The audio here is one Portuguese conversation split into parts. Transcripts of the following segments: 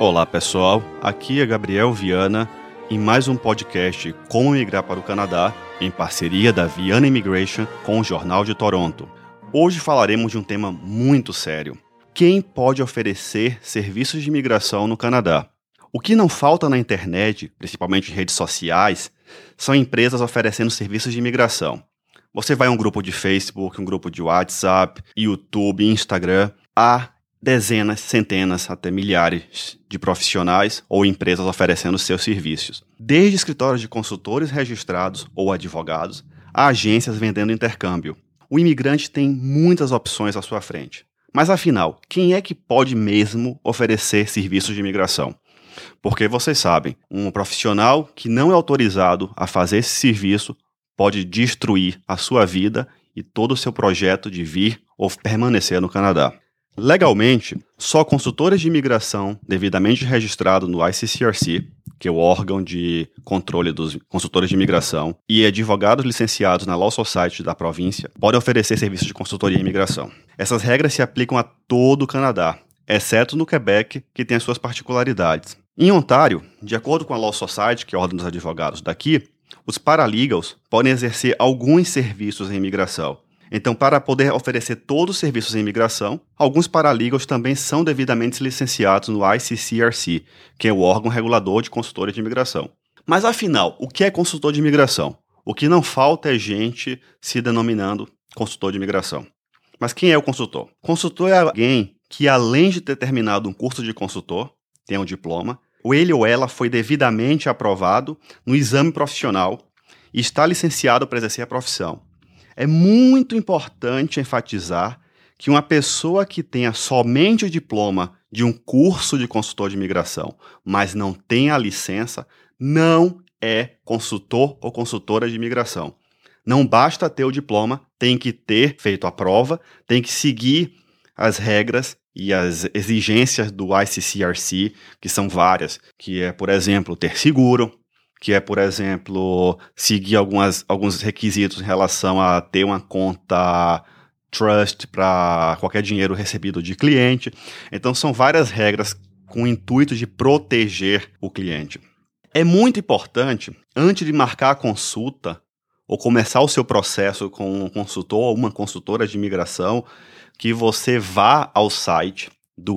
Olá pessoal, aqui é Gabriel Viana em mais um podcast Como Migrar para o Canadá, em parceria da Viana Immigration com o Jornal de Toronto. Hoje falaremos de um tema muito sério. Quem pode oferecer serviços de imigração no Canadá? O que não falta na internet, principalmente em redes sociais, são empresas oferecendo serviços de imigração. Você vai a um grupo de Facebook, um grupo de WhatsApp, YouTube, Instagram, há dezenas, centenas, até milhares de profissionais ou empresas oferecendo seus serviços. Desde escritórios de consultores registrados ou advogados, a agências vendendo intercâmbio. O imigrante tem muitas opções à sua frente. Mas afinal, quem é que pode mesmo oferecer serviços de imigração? Porque vocês sabem, um profissional que não é autorizado a fazer esse serviço pode destruir a sua vida e todo o seu projeto de vir ou permanecer no Canadá. Legalmente, só consultores de imigração devidamente registrados no ICCRC, que é o órgão de controle dos consultores de imigração, e advogados licenciados na Law Society da província, podem oferecer serviços de consultoria em imigração. Essas regras se aplicam a todo o Canadá, exceto no Quebec, que tem as suas particularidades. Em Ontário, de acordo com a Law Society, que é a ordem dos advogados daqui, os paralegals podem exercer alguns serviços em imigração. Então, para poder oferecer todos os serviços em imigração, alguns paralegals também são devidamente licenciados no ICCRC, que é o órgão regulador de consultores de imigração. Mas, afinal, o que é consultor de imigração? O que não falta é gente se denominando consultor de imigração. Mas quem é o consultor? Consultor é alguém que, além de ter terminado um curso de consultor, tem um diploma, ele ou ela foi devidamente aprovado no exame profissional e está licenciado para exercer a profissão. É muito importante enfatizar que uma pessoa que tenha somente o diploma de um curso de consultor de imigração, mas não tenha a licença, não é consultor ou consultora de imigração. Não basta ter o diploma, tem que ter feito a prova, tem que seguir as regras e as exigências do ICCRC, que são várias, que é, por exemplo, ter seguro, que é, por exemplo, seguir alguns requisitos em relação a ter uma conta trust para qualquer dinheiro recebido de cliente. Então, são várias regras com o intuito de proteger o cliente. É muito importante, antes de marcar a consulta ou começar o seu processo com um consultor ou uma consultora de imigração, que você vá ao site do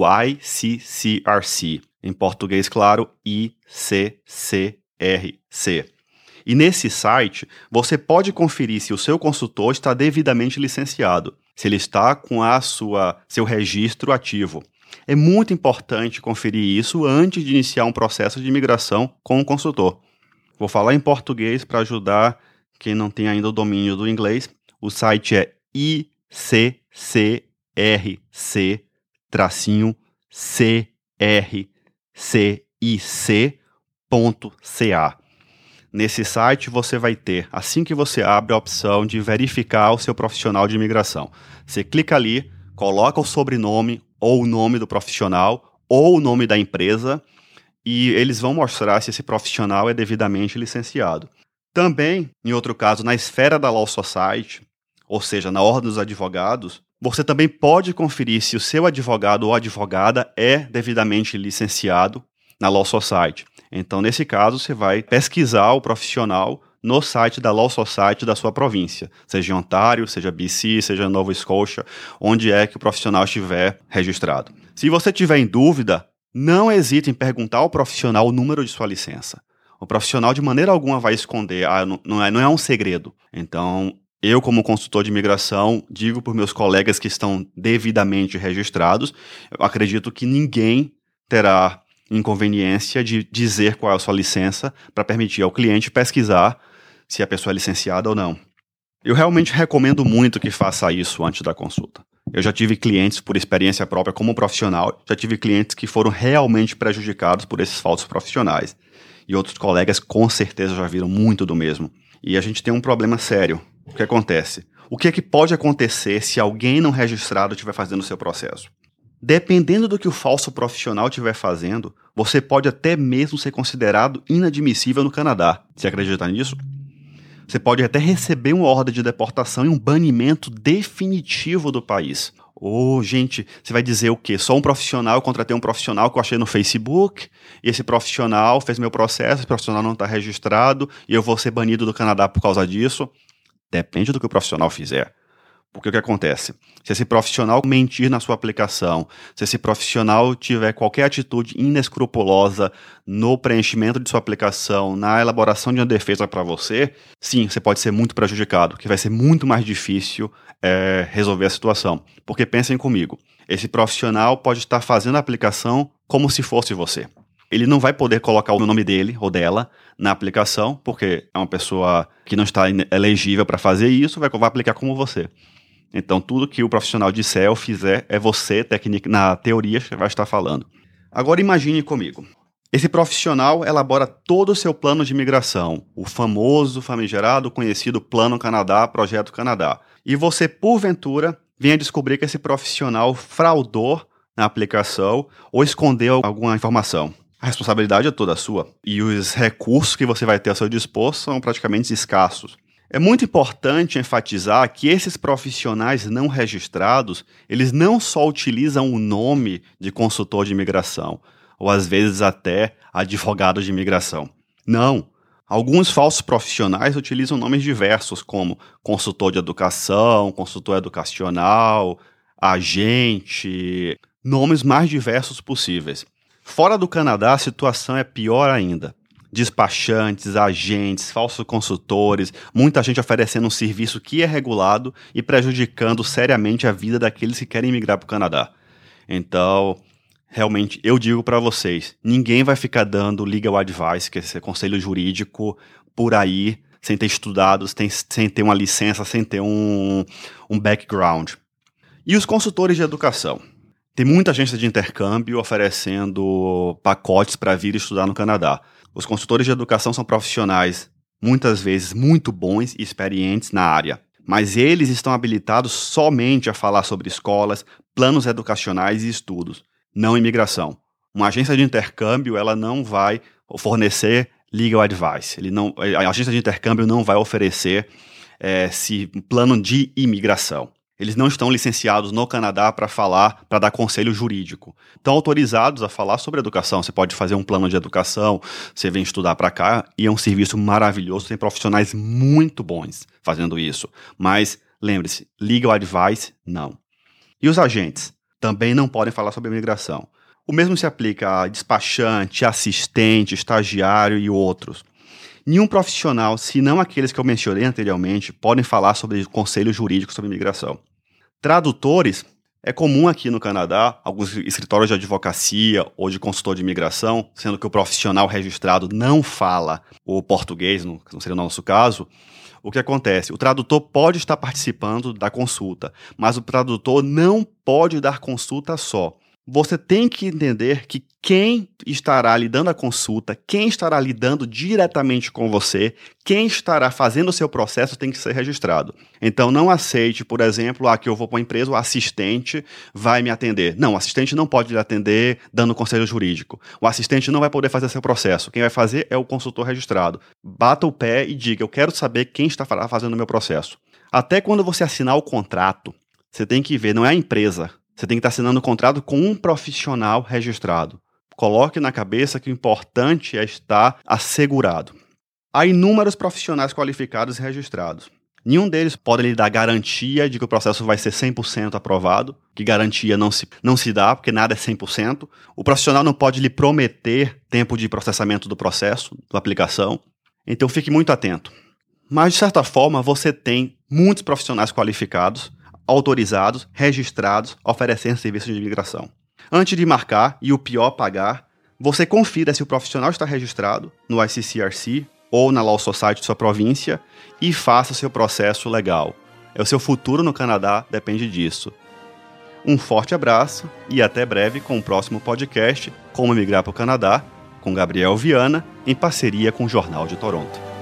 ICCRC, em português, claro, ICCRC. E nesse site, você pode conferir se o seu consultor está devidamente licenciado, se ele está com seu registro ativo. É muito importante conferir isso antes de iniciar um processo de imigração com o consultor. Vou falar em português para ajudar quem não tem ainda o domínio do inglês. O site é ICCRC-CRCIC.ca. Nesse site você vai ter, assim que você abre, a opção de verificar o seu profissional de imigração. Você clica ali, coloca o sobrenome ou o nome do profissional ou o nome da empresa e eles vão mostrar se esse profissional é devidamente licenciado. Também, em outro caso, na esfera da Law Society, ou seja, na ordem dos advogados, você também pode conferir se o seu advogado ou advogada é devidamente licenciado na Law Society. Então, nesse caso, você vai pesquisar o profissional no site da Law Society da sua província, seja em Ontário, seja BC, seja Nova Scotia, onde é que o profissional estiver registrado. Se você tiver em dúvida, não hesite em perguntar ao profissional o número de sua licença. O profissional, de maneira alguma, vai esconder, não é um segredo. Então, eu, como consultor de imigração, digo para os meus colegas que estão devidamente registrados, eu acredito que ninguém terá inconveniência de dizer qual é a sua licença para permitir ao cliente pesquisar se a pessoa é licenciada ou não. Eu realmente recomendo muito que faça isso antes da consulta. Eu já tive clientes, por experiência própria como profissional, já tive clientes que foram realmente prejudicados por esses falsos profissionais. E outros colegas com certeza já viram muito do mesmo. E a gente tem um problema sério. O que acontece? O que é que pode acontecer se alguém não registrado estiver fazendo o seu processo? Dependendo do que o falso profissional estiver fazendo, você pode até mesmo ser considerado inadmissível no Canadá. Você acredita nisso? Você pode até receber uma ordem de deportação e um banimento definitivo do país. Ou, gente, você vai dizer o quê? Sou um profissional, eu contratei um profissional que eu achei no Facebook, e esse profissional fez meu processo, esse profissional não está registrado, e eu vou ser banido do Canadá por causa disso? Depende do que o profissional fizer. Porque o que acontece? Se esse profissional mentir na sua aplicação, se esse profissional tiver qualquer atitude inescrupulosa no preenchimento de sua aplicação, na elaboração de uma defesa para você, sim, você pode ser muito prejudicado, que vai ser muito mais difícil resolver a situação. Porque pensem comigo, esse profissional pode estar fazendo a aplicação como se fosse você. Ele não vai poder colocar o nome dele ou dela na aplicação, porque é uma pessoa que não está elegível para fazer isso, vai aplicar como você. Então, tudo que o profissional disser ou fizer é você, na teoria, que vai estar falando. Agora, imagine comigo. Esse profissional elabora todo o seu plano de imigração, o famoso, famigerado, conhecido Plano Canadá, Projeto Canadá. E você, porventura, venha descobrir que esse profissional fraudou na aplicação ou escondeu alguma informação. A responsabilidade é toda sua. E os recursos que você vai ter a seu dispor são praticamente escassos. É muito importante enfatizar que esses profissionais não registrados, eles não só utilizam o nome de consultor de imigração, ou às vezes até advogado de imigração. Não. Alguns falsos profissionais utilizam nomes diversos, como consultor de educação, consultor educacional, agente, nomes mais diversos possíveis. Fora do Canadá, a situação é pior ainda. Despachantes, agentes, falsos consultores, muita gente oferecendo um serviço que é regulado e prejudicando seriamente a vida daqueles que querem migrar para o Canadá. Então, realmente, eu digo para vocês, ninguém vai ficar dando legal advice, que é esse conselho jurídico, por aí, sem ter estudado, sem ter uma licença, sem ter um background. E os consultores de educação? Tem muita agência de intercâmbio oferecendo pacotes para vir estudar no Canadá. Os consultores de educação são profissionais, muitas vezes, muito bons e experientes na área. Mas eles estão habilitados somente a falar sobre escolas, planos educacionais e estudos, não imigração. Uma agência de intercâmbio, ela não vai fornecer legal advice. A agência de intercâmbio não vai oferecer esse plano de imigração. Eles não estão licenciados no Canadá para dar conselho jurídico. Estão autorizados a falar sobre educação. Você pode fazer um plano de educação, você vem estudar para cá e é um serviço maravilhoso. Tem profissionais muito bons fazendo isso. Mas, lembre-se, legal advice, não. E os agentes? Também não podem falar sobre imigração. O mesmo se aplica a despachante, assistente, estagiário e outros. Nenhum profissional, se não aqueles que eu mencionei anteriormente, podem falar sobre conselho jurídico sobre imigração. Tradutores, é comum aqui no Canadá, alguns escritórios de advocacia ou de consultor de imigração, sendo que o profissional registrado não fala o português, não seria o nosso caso. O que acontece? O tradutor pode estar participando da consulta, mas o tradutor não pode dar consulta só. Você tem que entender que quem estará lhe dando a consulta, quem estará lidando diretamente com você, quem estará fazendo o seu processo tem que ser registrado. Então não aceite, por exemplo, que eu vou para uma empresa, o assistente vai me atender. Não, o assistente não pode lhe atender dando conselho jurídico. O assistente não vai poder fazer seu processo. Quem vai fazer é o consultor registrado. Bata o pé e diga, eu quero saber quem está fazendo o meu processo. Até quando você assinar o contrato, você tem que ver, não é a empresa. Você tem que estar assinando um contrato com um profissional registrado. Coloque na cabeça que o importante é estar assegurado. Há inúmeros profissionais qualificados e registrados. Nenhum deles pode lhe dar garantia de que o processo vai ser 100% aprovado, que garantia não se dá, porque nada é 100%. O profissional não pode lhe prometer tempo de processamento do processo, da aplicação. Então fique muito atento. Mas, de certa forma, você tem muitos profissionais qualificados, autorizados, registrados, oferecendo serviços de imigração. Antes de marcar, e o pior, pagar, você confira se o profissional está registrado no ICCRC ou na Law Society de sua província e faça o seu processo legal. O seu futuro no Canadá depende disso. Um forte abraço e até breve com o próximo podcast Como Migrar para o Canadá, com Gabriel Viana, em parceria com o Jornal de Toronto.